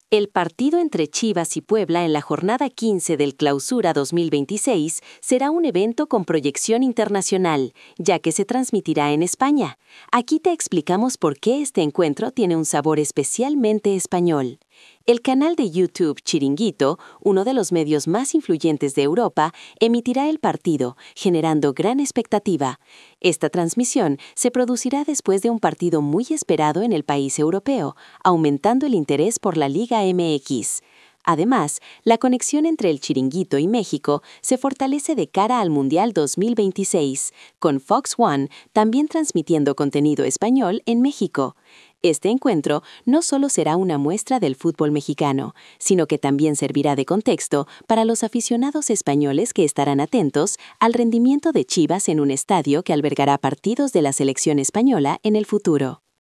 El partido entre Chivas y Puebla en la jornada 15 del Clausura 2026 será un evento con proyección internacional, ya que se transmitirá en España. Aquí te explicamos por qué este encuentro tiene un sabor especialmente español. El canal de YouTube Chiringuito, uno de los medios más influyentes de Europa, emitirá el partido, generando gran expectativa. Esta transmisión se producirá después de un partido muy esperado en el país europeo, aumentando el interés por la Liga MX. Además, la conexión entre el Chiringuito y México se fortalece de cara al Mundial 2026, con Fox One también transmitiendo contenido español en México. Este encuentro no solo será una muestra del fútbol mexicano, sino que también servirá de contexto para los aficionados españoles que estarán atentos al rendimiento de Chivas en un estadio que albergará partidos de la selección española en el futuro.